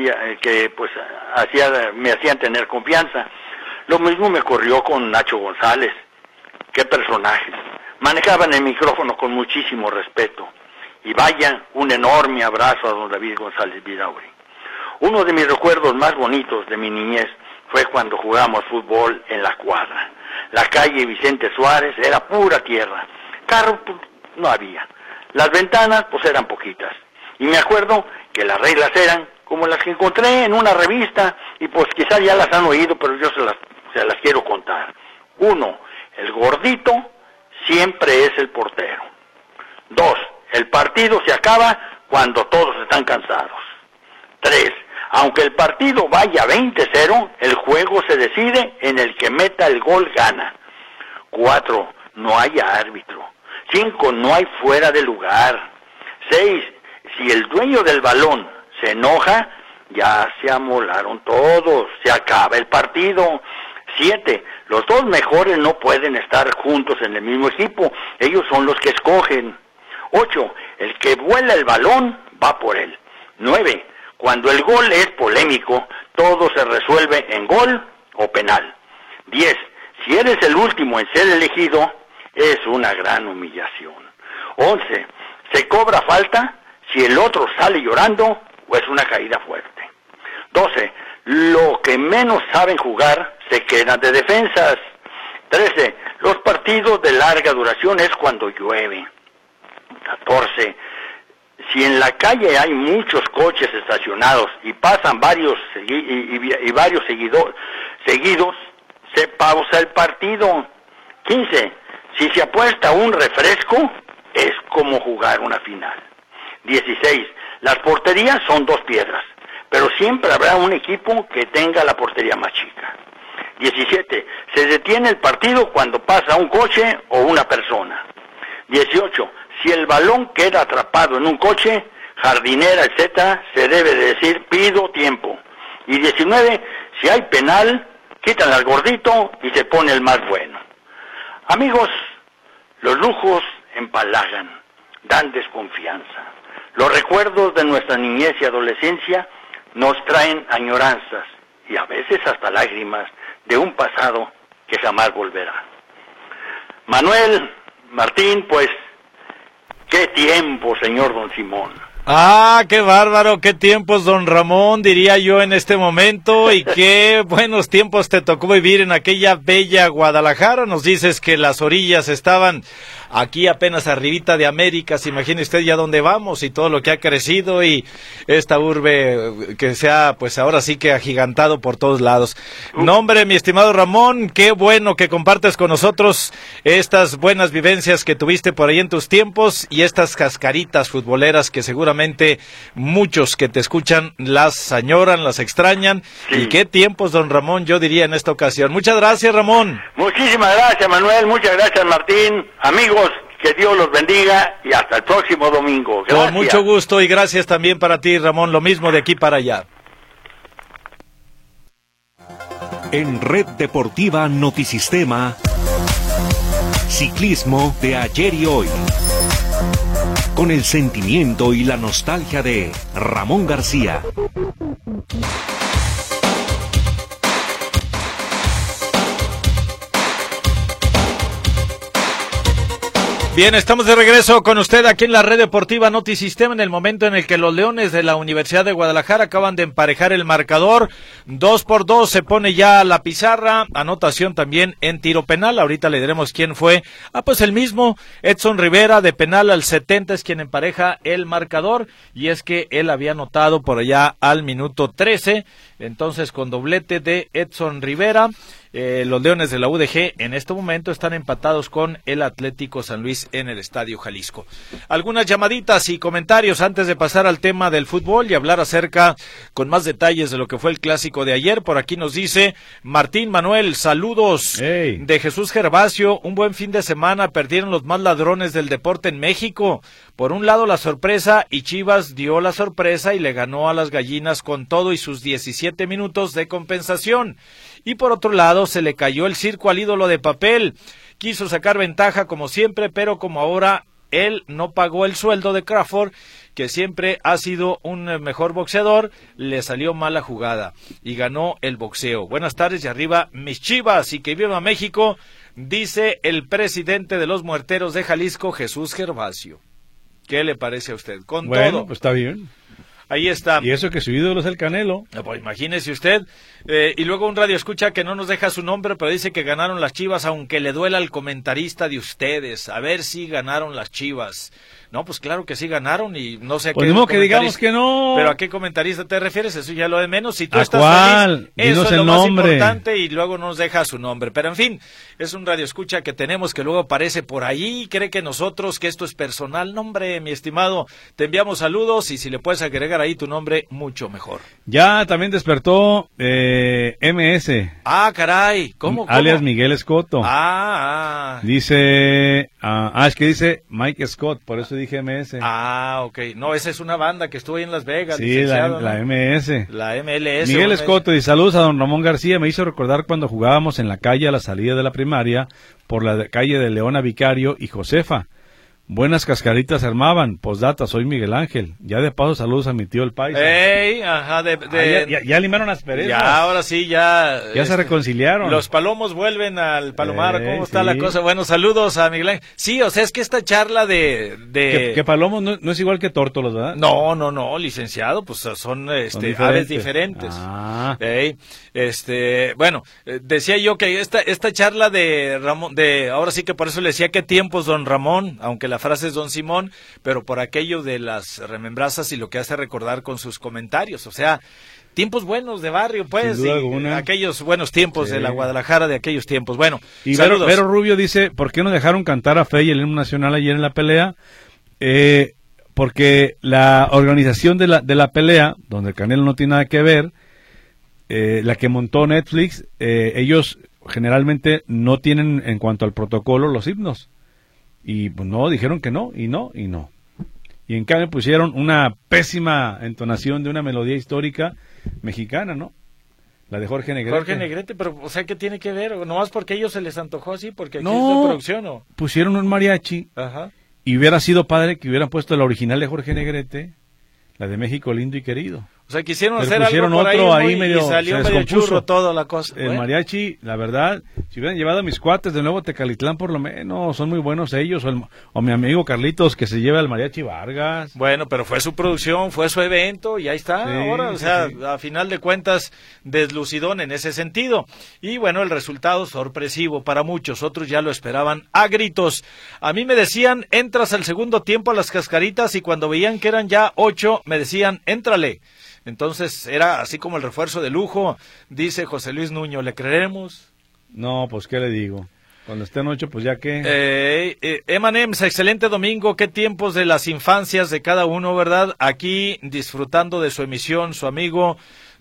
me hacían tener confianza. Lo mismo me corrió con Nacho González. Qué personajes. Manejaban el micrófono con muchísimo respeto. Y vaya, un enorme abrazo a don David González Vidauri. Uno de mis recuerdos más bonitos de mi niñez fue cuando jugamos fútbol en la cuadra. La calle Vicente Suárez era pura tierra. Carro pues, no había. Las ventanas pues eran poquitas. Y me acuerdo que las reglas eran como las que encontré en una revista y pues quizás ya las han oído, pero yo se las quiero contar. 1. El gordito siempre es el portero. 2. El partido se acaba cuando todos están cansados. 3. Aunque el partido vaya 20-0, el juego se decide en el que meta el gol gana. 4. No hay árbitro. 5. No hay fuera de lugar. 6. Si el dueño del balón se enoja, ya se amolaron todos, se acaba el partido. 7. Los dos mejores no pueden estar juntos en el mismo equipo, ellos son los que escogen. 8. El que vuela el balón va por él. 9. Cuando el gol es polémico, todo se resuelve en gol o penal. 10. Si eres el último en ser elegido, es una gran humillación. 11. Se cobra falta si el otro sale llorando o es una caída fuerte. 12. Lo que menos saben jugar se quedan de defensas. 13. Los partidos de larga duración es cuando llueve. 14. Si en la calle hay muchos coches estacionados y pasan varios seguidos, se pausa el partido. 15. Si se apuesta un refresco, es como jugar una final. 16. Las porterías son 2 piedras, pero siempre habrá un equipo que tenga la portería más chica. 17. Se detiene el partido cuando pasa un coche o una persona. 18. Si el balón queda atrapado en un coche, jardinera, etcétera, se debe de decir pido tiempo. Y 19. Si hay penal, quitan al gordito y se pone el más bueno. Amigos, los lujos empalagan, dan desconfianza. Los recuerdos de nuestra niñez y adolescencia nos traen añoranzas y a veces hasta lágrimas de un pasado que jamás volverá. Manuel, Martín, pues, qué tiempo, señor don Simón. Ah, qué bárbaro, qué tiempos, don Ramón, diría yo en este momento, y qué buenos tiempos te tocó vivir en aquella bella Guadalajara. Nos dices que las orillas estaban aquí apenas arribita de América, se imagine usted ya dónde vamos y todo lo que ha crecido y esta urbe que se ha, pues ahora sí que agigantado por todos lados. No, hombre, mi estimado Ramón, qué bueno que compartes con nosotros estas buenas vivencias que tuviste por ahí en tus tiempos y estas cascaritas futboleras que seguramente muchos que te escuchan las añoran, las extrañan. Sí. Y qué tiempos, don Ramón, yo diría en esta ocasión. Muchas gracias, Ramón. Muchísimas gracias, Manuel, muchas gracias, Martín. Amigos, que Dios los bendiga y hasta el próximo domingo. Gracias. Con mucho gusto y gracias también para ti, Ramón, lo mismo de aquí para allá. En Red Deportiva Notisistema, ciclismo de ayer y hoy, con el sentimiento y la nostalgia de Ramón García. Bien, estamos de regreso con usted aquí en la Red Deportiva Notisistema en el momento en el que los Leones de la Universidad de Guadalajara acaban de emparejar el marcador. 2-2 se pone ya la pizarra, anotación también en tiro penal. Ahorita le diremos quién fue. Pues el mismo Edson Rivera de penal al 70 es quien empareja el marcador y es que él había anotado por allá al minuto 13. Entonces con doblete de Edson Rivera. Los Leones de la UDG en este momento están empatados con el Atlético San Luis en el Estadio Jalisco. Algunas llamaditas y comentarios antes de pasar al tema del fútbol y hablar acerca con más detalles de lo que fue el clásico de ayer. Por aquí nos dice Martín Manuel, saludos. Hey. De Jesús Gervasio, un buen fin de semana, perdieron los más ladrones del deporte en México. Por un lado la sorpresa y Chivas dio la sorpresa y le ganó a las Gallinas con todo y sus 17 minutos de compensación. Y por otro lado se le cayó el circo al ídolo de papel, quiso sacar ventaja como siempre, pero como ahora él no pagó el sueldo de Crawford, que siempre ha sido un mejor boxeador, le salió mala jugada y ganó el boxeo. Buenas tardes y arriba mis Chivas y que viva México, dice el presidente de los Muerteros de Jalisco, Jesús Gervasio. ¿Qué le parece a usted? Con bueno, todo. Pues está bien. Ahí está. Y eso que su ídolo es el Canelo. Pues imagínese usted. Y luego un radio escucha que no nos deja su nombre, pero dice que ganaron las Chivas, aunque le duela al comentarista de ustedes. A ver si ganaron las Chivas. No, pues claro que sí ganaron y no sé a pues qué. Pues que digamos que no. Pero ¿a qué comentarista te refieres? Eso ya lo de menos. Si tú ¿A estás cuál? feliz, eso es lo nombre. más importante y luego nos deja su nombre. Pero en fin, es un radio escucha que tenemos que luego aparece por ahí y cree que nosotros, que esto es personal. Nombre, mi estimado, te enviamos saludos y si le puedes agregar ahí tu nombre, mucho mejor. Ya también despertó MS. Ah, caray. ¿Cómo? Alias Miguel Escoto. Dice, es que dice Mike Scott, por eso dije MS. Ok. No, esa es una banda que estuvo ahí en Las Vegas. Sí, la MS. La MLS. Miguel Escoto, y saludos a don Ramón García. Me hizo recordar cuando jugábamos en la calle a la salida de la primaria, por la calle de Leona Vicario y Josefa. Buenas cascaritas se armaban. Postdata, soy Miguel Ángel. Ya de paso, saludos a mi tío el Paisa. Ya limaron las perezas. Ya, ahora sí, ya se reconciliaron. Los palomos vuelven al palomar. ¿Cómo está la cosa? Bueno, saludos a Miguel Ángel. Sí, o sea, es que esta charla Que palomos no es igual que tórtolos, ¿verdad? No, licenciado, pues son aves diferentes. Bueno, decía yo que esta charla de Ramón, ahora sí que por eso le decía qué tiempos, don Ramón, aunque la frase es don Simón, pero por aquello de las remembranzas y lo que hace recordar con sus comentarios, o sea, tiempos buenos de barrio, pues, aquellos buenos tiempos de la Guadalajara de aquellos tiempos. Bueno, y saludos. Vero Rubio dice, ¿por qué no dejaron cantar a Fey el himno nacional ayer en la pelea? porque la organización de la pelea, donde Canelo no tiene nada que ver, la que montó Netflix, ellos generalmente no tienen en cuanto al protocolo los himnos. Y pues no, dijeron que no, y no, y no. Y en cambio pusieron una pésima entonación de una melodía histórica mexicana, ¿no? La de Jorge Negrete. Jorge Negrete, pero, o sea, ¿qué tiene que ver? ¿O nomás porque a ellos se les antojó así? Porque aquí No, es de producción, ¿o? pusieron un mariachi, Ajá. y hubiera sido padre que hubieran puesto la original de Jorge Negrete, la de México lindo y querido. O sea, quisieron Pero hacer pusieron algo por otro ahí muy, medio, y salió se medio descompuso. churro toda la cosa. El Bueno. mariachi, la verdad, si hubieran llevado a mis cuates de nuevo Tecalitlán por lo menos, son muy buenos ellos, o mi amigo Carlitos que se lleva al mariachi Vargas. Bueno, pero fue su producción, fue su evento y ahí está. Sí, Ahora, o sí, sea, sí. a final de cuentas, deslucidón en ese sentido. Y bueno, el resultado sorpresivo para muchos, otros ya lo esperaban a gritos. A mí me decían, entras al segundo tiempo a las cascaritas, y cuando veían que eran ya 8, me decían, éntrale. Entonces era así como el refuerzo de lujo. Dice José Luis Nuño, ¿le creeremos? No, pues qué le digo, cuando estén 8 pues ya que... Emanems, excelente domingo, qué tiempos de las infancias de cada uno, ¿verdad? Aquí disfrutando de su emisión, su amigo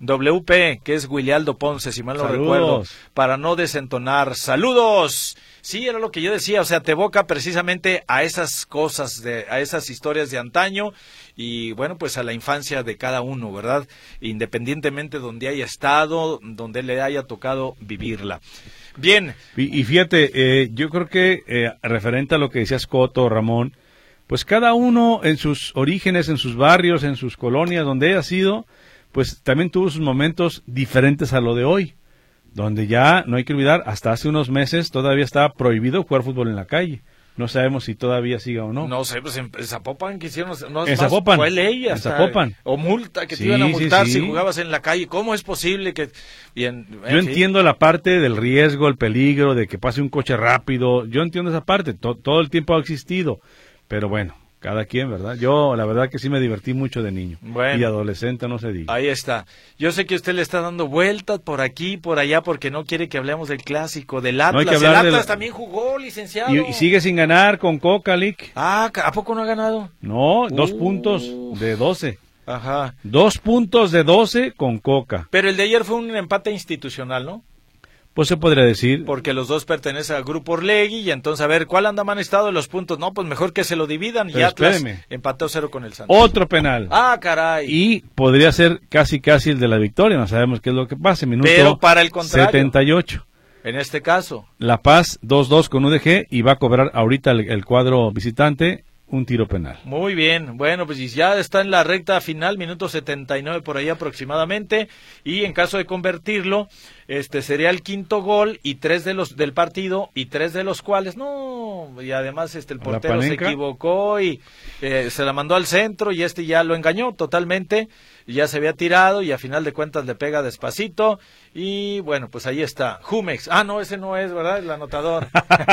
WP, que es Willialdo Ponce, si mal no Saludos. recuerdo, para no desentonar. ¡Saludos! Sí, era lo que yo decía, o sea, te evoca precisamente a esas cosas, a esas historias de antaño, y bueno, pues a la infancia de cada uno, ¿verdad? Independientemente donde haya estado, donde le haya tocado vivirla. Bien. Y fíjate, yo creo que referente a lo que decías Coto, Ramón, pues cada uno en sus orígenes, en sus barrios, en sus colonias, donde haya sido, pues también tuvo sus momentos diferentes a lo de hoy, donde ya, no hay que olvidar, hasta hace unos meses todavía estaba prohibido jugar fútbol en la calle. No sabemos si todavía siga o no. No sé, pues en Zapopan quisieron, no, en Zapopan, fue ley hasta, en Zapopan. O multa, que Sí, te iban a multar sí. si jugabas en la calle. ¿Cómo es posible que...? Yo entiendo la parte del riesgo, el peligro, de que pase un coche rápido. Yo entiendo esa parte, todo el tiempo ha existido. Pero bueno, cada quien, ¿verdad? Yo, la verdad que sí me divertí mucho de niño. Bueno. Y adolescente, no se diga. Ahí está. Yo sé que usted le está dando vueltas por aquí, por allá, porque no quiere que hablemos del clásico, del Atlas. No hay que El hablar Atlas del- también jugó, licenciado. Y sigue sin ganar con Coca, Lick. Ah, ¿a poco no ha ganado? No, 2 puntos de 12. Ajá. 2 puntos de 12 con Coca. Pero el de ayer fue un empate institucional, ¿no? Pues se podría decir. Porque los dos pertenecen al Grupo Orlegui, y entonces, a ver, ¿cuál anda más estado de los puntos? No, pues mejor que se lo dividan, y Pero Atlas espéreme. empató 0 con el Santos. Otro penal. Ah, caray. Y podría ser casi el de la victoria. No sabemos qué es lo que pase. Minuto Pero para el contrario. 78. En este caso. La Paz 2-2 con UDG y va a cobrar ahorita el cuadro visitante un tiro penal. Muy bien, bueno, pues y ya está en la recta final, minuto 79 por ahí aproximadamente, y en caso de convertirlo, sería el quinto gol y 3 de los del partido, y 3 de los cuales, no, y además el portero se Panenka? equivocó y se la mandó al centro, y ya lo engañó totalmente, y ya se había tirado, y a final de cuentas le pega despacito, y bueno, pues ahí está, Jumex, no, ese no es, ¿verdad? El anotador,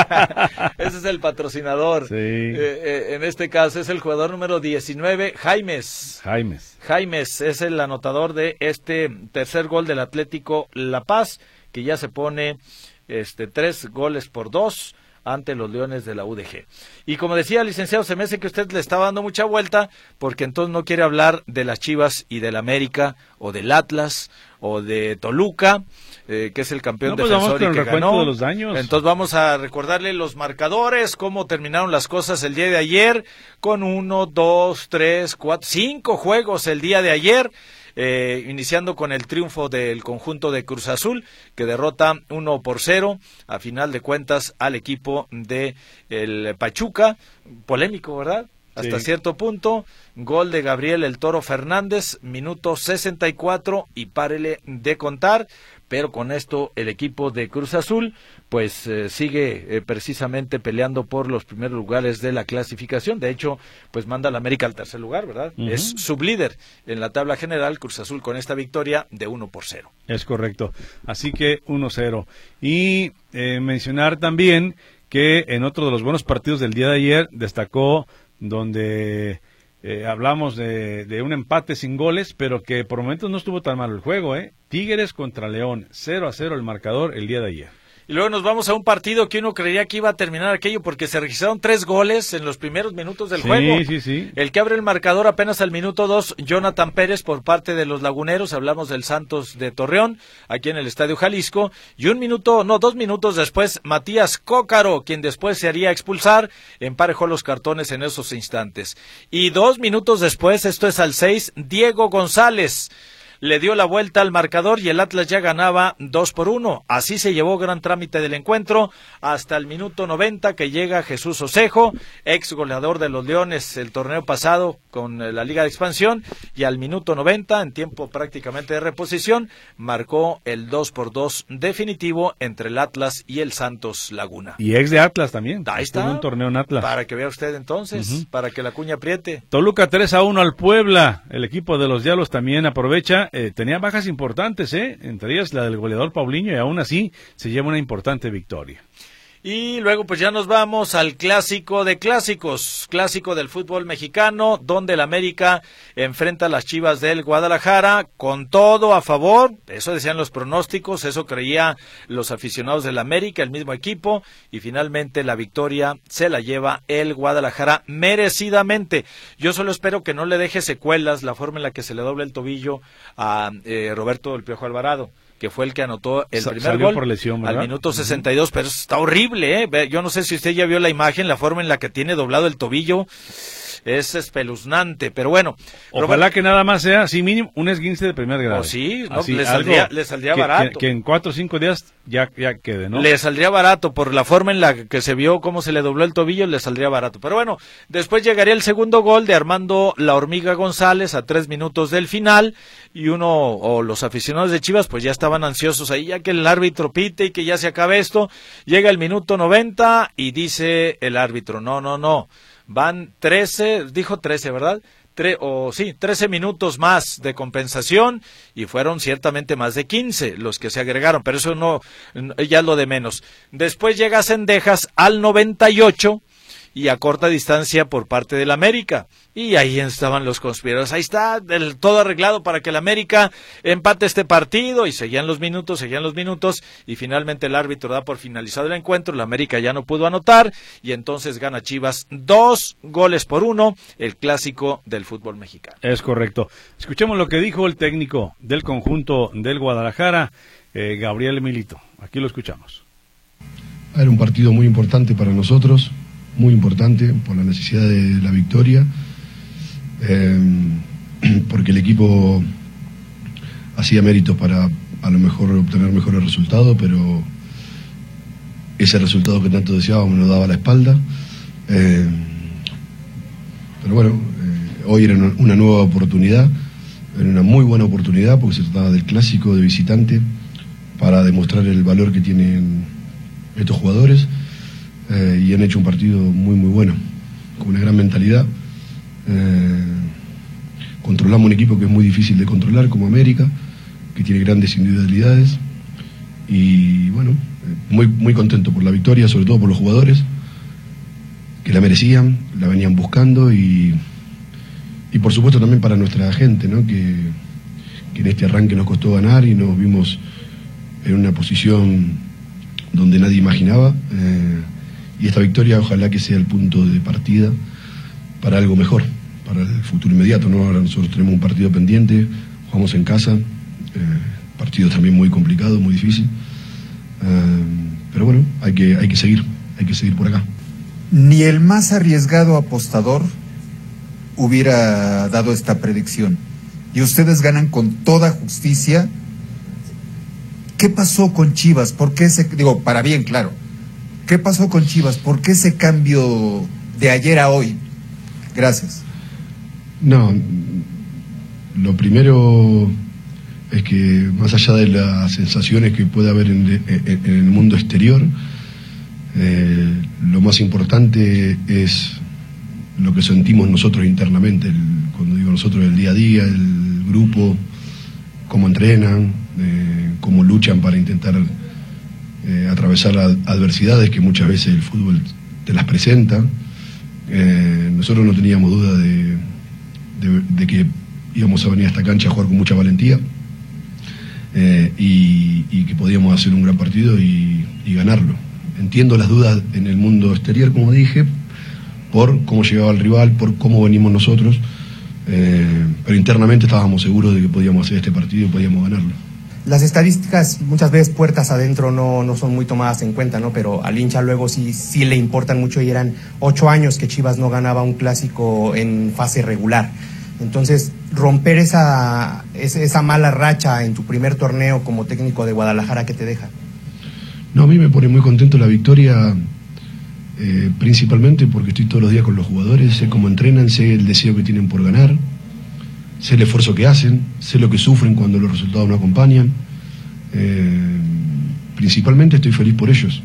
ese es el patrocinador, Sí. en este caso es el jugador número 19, Jaimes es el anotador de este tercer gol del Atlético La Paz, que ya se pone 3-2 ante los Leones de la UDG. Y como decía, licenciado, se me hace que usted le estaba dando mucha vuelta, porque entonces no quiere hablar de las Chivas y del América, o del Atlas, o de Toluca, que es el campeón No, pues vamos defensor con y el que recuento ganó. de los daños. Entonces vamos a recordarle los marcadores, cómo terminaron las cosas el día de ayer, con 1, 2, 3, 4, 5 juegos el día de ayer. Iniciando con el triunfo del conjunto de Cruz Azul, que derrota 1-0 a final de cuentas al equipo de el Pachuca, polémico, ¿verdad? Hasta Sí. cierto punto, gol de Gabriel El Toro Fernández, minuto 64, y párele de contar, pero con esto el equipo de Cruz Azul pues sigue precisamente peleando por los primeros lugares de la clasificación. De hecho, pues manda a la América al tercer lugar, ¿verdad? Uh-huh. Es sublíder en la tabla general Cruz Azul con esta victoria de 1-0. Es correcto. Así que 1-0. Y mencionar también que en otro de los buenos partidos del día de ayer destacó donde hablamos de un empate sin goles, pero que por momentos no estuvo tan malo el juego, ¿eh? Tigres contra León, 0-0 el marcador el día de ayer. Y luego nos vamos a un partido que uno creería que iba a terminar aquello porque se registraron 3 goles en los primeros minutos del juego. Sí. El que abre el marcador apenas al minuto 2, Jonathan Pérez por parte de los laguneros, hablamos del Santos de Torreón, aquí en el Estadio Jalisco, y 2 minutos después, Matías Cócaro, quien después se haría expulsar, emparejó los cartones en esos instantes. Y 2 minutos después, esto es al 6, Diego González le dio la vuelta al marcador y el Atlas ya ganaba 2-1. Así se llevó gran trámite del encuentro hasta el minuto 90 que llega Jesús Osejo, ex goleador de los Leones el torneo pasado con la Liga de Expansión, y al minuto 90, en tiempo prácticamente de reposición, marcó el 2-2 definitivo entre el Atlas y el Santos Laguna. Y ex de Atlas también. Ahí está. Tuvo un torneo en Atlas. Para que vea usted entonces, para que la cuña apriete. Toluca 3-1 al Puebla. El equipo de los Diablos también aprovecha. Tenía bajas importantes, entre ellas la del goleador Paulinho, y aún así se lleva una importante victoria. Y luego pues ya nos vamos al clásico de clásicos, clásico del fútbol mexicano, donde el América enfrenta a las Chivas del Guadalajara con todo a favor. Eso decían los pronósticos, eso creía los aficionados del América, el mismo equipo, y finalmente la victoria se la lleva el Guadalajara merecidamente. Yo solo espero que no le deje secuelas la forma en la que se le doble el tobillo a Roberto El Piojo Alvarado, que fue el que anotó el primer gol por lesión, ¿verdad? al minuto 62, pero eso está horrible, ¿eh? Yo no sé si usted ya vio la imagen, la forma en la que tiene doblado el tobillo, es espeluznante, pero bueno. Ojalá que nada más sea, sí mínimo, un esguince de primer grado. Sí, no, así, le saldría barato. Que en 4 o 5 días ya quede, ¿no? Le saldría barato, por la forma en la que se vio cómo se le dobló el tobillo, le saldría barato. Pero bueno, después llegaría el segundo gol de Armando La Hormiga González a 3 minutos del final, y los aficionados de Chivas pues ya estaban ansiosos ahí, ya que el árbitro pite y que ya se acabe esto. Llega el minuto 90 y dice el árbitro, no. Van 13, dijo 13, ¿verdad? 13 minutos más de compensación, y fueron ciertamente más de 15 los que se agregaron, pero eso no, ya es lo de menos. Después llega Cendejas al 98 y a corta distancia por parte del América, y ahí estaban los conspiradores. Ahí está todo arreglado para que el América empate este partido, y seguían los minutos, y finalmente el árbitro da por finalizado el encuentro. El América ya no pudo anotar, y entonces gana Chivas 2-1, el clásico del fútbol mexicano. Es correcto. Escuchemos lo que dijo el técnico del conjunto del Guadalajara, Gabriel Milito. Aquí lo escuchamos. Era un partido muy importante para nosotros, muy importante por la necesidad de la victoria, porque el equipo hacía méritos para a lo mejor obtener mejores resultados, pero ese resultado que tanto deseábamos nos daba la espalda. Pero bueno, hoy era una nueva oportunidad, era una muy buena oportunidad, porque se trataba del clásico de visitante, para demostrar el valor que tienen estos jugadores. Y han hecho un partido muy bueno, con una gran mentalidad. Controlamos un equipo que es muy difícil de controlar, como América, que tiene grandes individualidades, y bueno, muy contento por la victoria, sobre todo por los jugadores que la merecían, la venían buscando, y por supuesto también para nuestra gente, ¿no? que en este arranque nos costó ganar y nos vimos en una posición donde nadie imaginaba. Y esta victoria ojalá que sea el punto de partida para algo mejor, para el futuro inmediato, ¿no? Ahora nosotros tenemos un partido pendiente, jugamos en casa, partido también muy complicado, muy difícil, pero bueno, hay que seguir por acá. Ni el más arriesgado apostador hubiera dado esta predicción, y ustedes ganan con toda justicia. ¿Qué pasó con Chivas? ¿Por qué para bien, claro? ¿Qué pasó con Chivas? ¿Por qué ese cambio de ayer a hoy? Gracias. No, lo primero es que más allá de las sensaciones que puede haber en el mundo exterior, lo más importante es lo que sentimos nosotros internamente, cuando digo nosotros, el día a día, el grupo, cómo entrenan, cómo luchan para intentar atravesar adversidades que muchas veces el fútbol te las presenta. Nosotros no teníamos duda de que íbamos a venir a esta cancha a jugar con mucha valentía, y que podíamos hacer un gran partido y y ganarlo. Entiendo las dudas en el mundo exterior, como dije, por cómo llegaba el rival, por cómo venimos nosotros, pero internamente estábamos seguros de que podíamos hacer este partido y podíamos ganarlo. Las estadísticas muchas veces puertas adentro no son muy tomadas en cuenta, ¿no? Pero al hincha luego sí le importan mucho, y eran 8 años que Chivas no ganaba un clásico en fase regular. Entonces, romper esa mala racha en tu primer torneo como técnico de Guadalajara, ¿qué te deja? No, a mí me pone muy contento la victoria, principalmente porque estoy todos los días con los jugadores, sé cómo entrenan, sé el deseo que tienen por ganar, sé el esfuerzo que hacen, sé lo que sufren cuando los resultados no acompañan. Principalmente estoy feliz por ellos.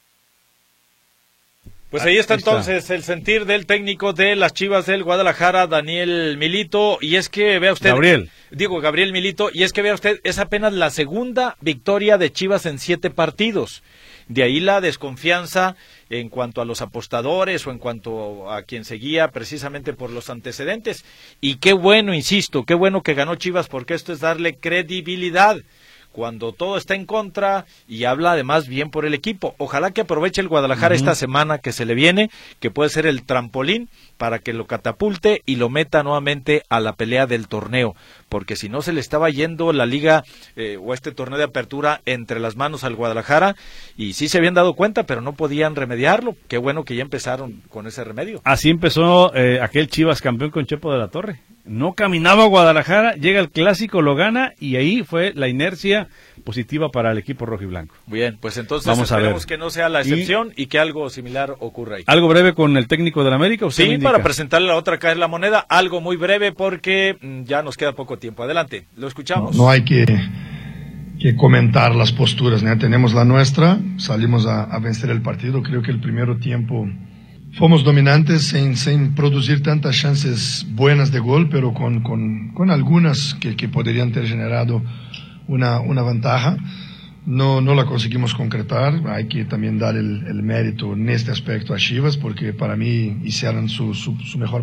Pues ahí está entonces el sentir del técnico de las Chivas del Guadalajara, Daniel Milito, y es que vea usted... Gabriel Milito, y es que vea usted, es apenas la segunda victoria de Chivas en 7 partidos. De ahí la desconfianza en cuanto a los apostadores o en cuanto a quien seguía precisamente por los antecedentes. Y qué bueno, insisto, qué bueno que ganó Chivas, porque esto es darle credibilidad cuando todo está en contra, y habla además bien por el equipo. Ojalá que aproveche el Guadalajara esta semana que se le viene, que puede ser el trampolín para que lo catapulte y lo meta nuevamente a la pelea del torneo, porque si no se le estaba yendo la liga o este torneo de apertura entre las manos al Guadalajara, y sí se habían dado cuenta, pero no podían remediarlo. Qué bueno que ya empezaron con ese remedio. Así empezó aquel Chivas campeón con Chepo de la Torre. No caminaba Guadalajara, llega el clásico, lo gana, y ahí fue la inercia positiva para el equipo rojiblanco. Bien, pues entonces esperemos que no sea la excepción y que algo similar ocurra ahí. ¿Algo breve con el técnico del América? Sí, para presentarle la otra cara de la moneda, algo muy breve porque ya nos queda poco tiempo. Adelante, lo escuchamos. No hay que comentar las posturas, ¿no? Tenemos la nuestra, salimos a vencer el partido. Creo que el primer tiempo fomos dominantes sin producir tantas chances buenas de gol, pero con algunas que podrían ter generado una ventaja. No la conseguimos concretar. Hay que también dar el mérito en este aspecto a Chivas, porque para mí hicieron su mejor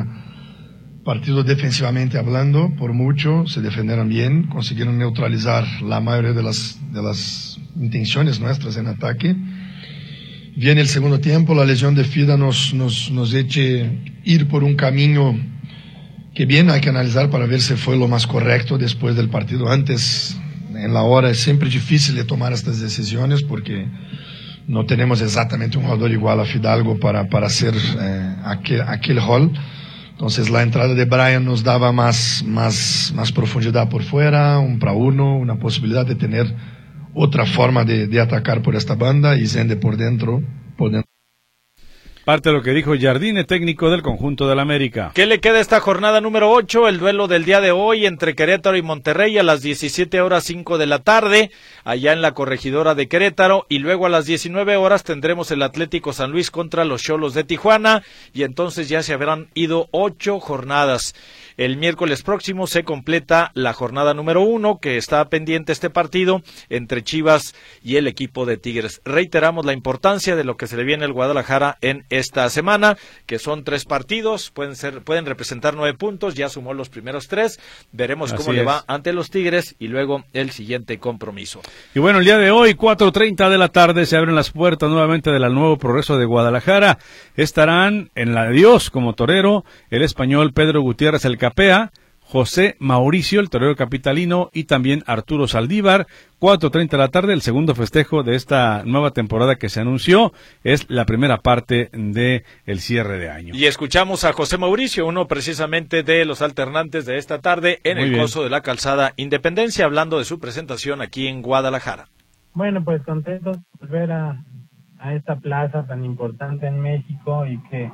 partido defensivamente hablando, por mucho, se defendieron bien, consiguieron neutralizar la mayoría de las intenciones nuestras en ataque. Viene el segundo tiempo, la lesión de Fida nos eche ir por un camino que bien hay que analizar para ver si fue lo más correcto después del partido. Antes, en la hora, es siempre difícil de tomar estas decisiones porque no tenemos exactamente un jugador igual a Fidalgo para hacer aquel rol. Entonces la entrada de Brian nos daba más profundidad por fuera, 1 para 1, una posibilidad de tener otra forma de atacar por esta banda, y Zende por dentro. Parte de lo que dijo Jardine, técnico del conjunto del América. ¿Qué le queda esta jornada número 8? El duelo del día de hoy entre Querétaro y Monterrey a las 17:05 de la tarde, allá en la Corregidora de Querétaro, y luego a las 19 horas tendremos el Atlético San Luis contra los Xolos de Tijuana, y entonces ya se habrán ido 8 jornadas. El miércoles próximo se completa la jornada número 1, que está pendiente este partido entre Chivas y el equipo de Tigres. Reiteramos la importancia de lo que se le viene al Guadalajara en esta semana, que son 3 partidos, pueden representar 9 puntos, ya sumó los primeros 3, veremos cómo le va ante los Tigres y luego el siguiente compromiso. Y bueno, el día de hoy, 4:30 de la tarde, se abren las puertas nuevamente del nuevo Progreso de Guadalajara. Estarán en la Dios como torero el español Pedro Gutiérrez el Capea, José Mauricio, el torero capitalino, y también Arturo Saldívar. 4:30 de la tarde, el segundo festejo de esta nueva temporada que se anunció, es la primera parte de el cierre de año. Y escuchamos a José Mauricio, uno precisamente de los alternantes de esta tarde en el coso de la Calzada Independencia, hablando de su presentación aquí en Guadalajara. Bueno, pues contentos de volver a esta plaza tan importante en México, y que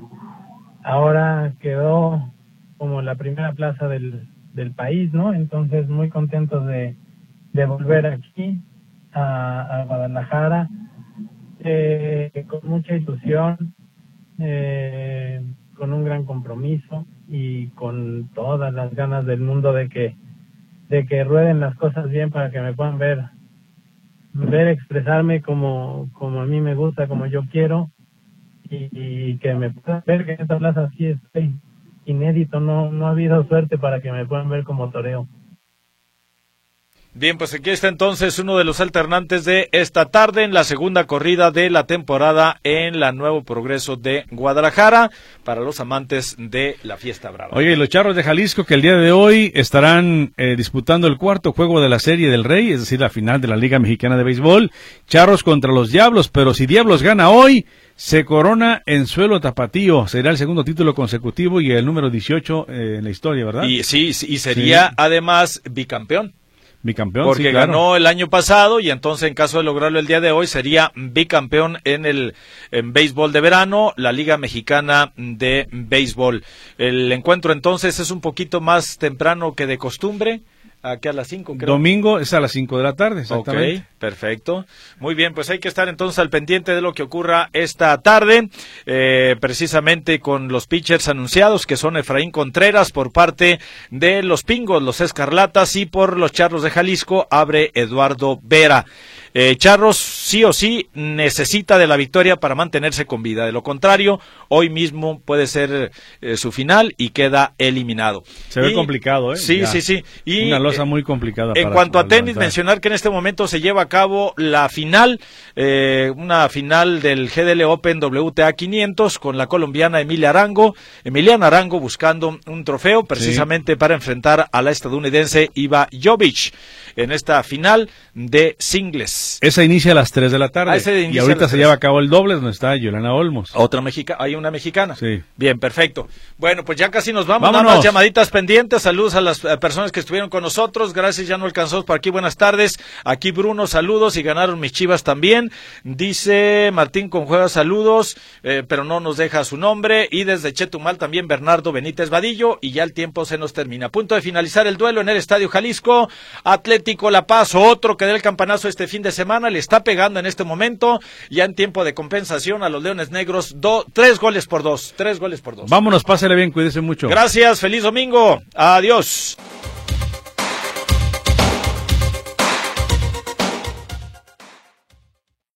ahora quedó como la primera plaza del país, ¿no? Entonces muy contentos de volver aquí a Guadalajara, con mucha ilusión, con un gran compromiso y con todas las ganas del mundo de que rueden las cosas bien, para que me puedan ver expresarme como a mí me gusta, como yo quiero, y que me puedan ver que en esta plaza sí estoy inédito, no ha habido suerte para que me puedan ver como toreo. Bien, pues aquí está entonces uno de los alternantes de esta tarde en la segunda corrida de la temporada en la Nuevo Progreso de Guadalajara para los amantes de la fiesta brava. Oye, los Charros de Jalisco que el día de hoy estarán disputando el cuarto juego de la Serie del Rey, es decir, la final de la Liga Mexicana de Béisbol. Charros contra los Diablos, pero si Diablos gana hoy, se corona en suelo tapatío. Será el segundo título consecutivo y el número 18 en la historia, ¿verdad? Y sí, y sería además bicampeón. Bicampeón, porque sí, claro. Ganó el año pasado y entonces en caso de lograrlo el día de hoy sería bicampeón en béisbol de verano, la Liga Mexicana de Béisbol. El encuentro entonces es un poquito más temprano que de costumbre. Aquí a las 5, creo. Domingo es a las 5 de la tarde, exactamente. Ok, perfecto. Muy bien, pues hay que estar entonces al pendiente de lo que ocurra esta tarde, precisamente con los pitchers anunciados, que son Efraín Contreras por parte de los Pingos, los Escarlatas, y por los Charros de Jalisco, abre Eduardo Vera. Charros sí o sí necesita de la victoria para mantenerse con vida, de lo contrario, hoy mismo puede ser su final y queda eliminado. Se ve complicado, Sí, ya. sí. Y una losa muy complicada. En cuanto a tenis, mencionar que en este momento se lleva a cabo la final, una final del GDL Open WTA 500 con la colombiana Emiliana Arango buscando un trofeo precisamente para enfrentar a la estadounidense Iva Jovic en esta final de singles. Esa inicia a las 3 de la tarde y ahorita se lleva a cabo el doble donde está Yolanda Olmos. Hay una mexicana. Sí. Bien, perfecto. Bueno, pues ya casi nos vamos. Vámonos. Nada más llamaditas pendientes. Saludos a las personas que estuvieron con nosotros. Gracias, ya no alcanzamos por aquí. Buenas tardes. Aquí Bruno, saludos, y ganaron mis Chivas también. Dice Martín Conjuega, saludos, pero no nos deja su nombre. Y desde Chetumal también Bernardo Benítez Vadillo. Y ya el tiempo se nos termina. A punto de finalizar el duelo en el Estadio Jalisco. Atlético La Paz, otro que da el campanazo este fin de semana, le está pegando en este momento, ya en tiempo de compensación a los Leones Negros, 3 goles por 2. Vámonos, pásale bien, cuídese mucho. Gracias, feliz domingo, adiós.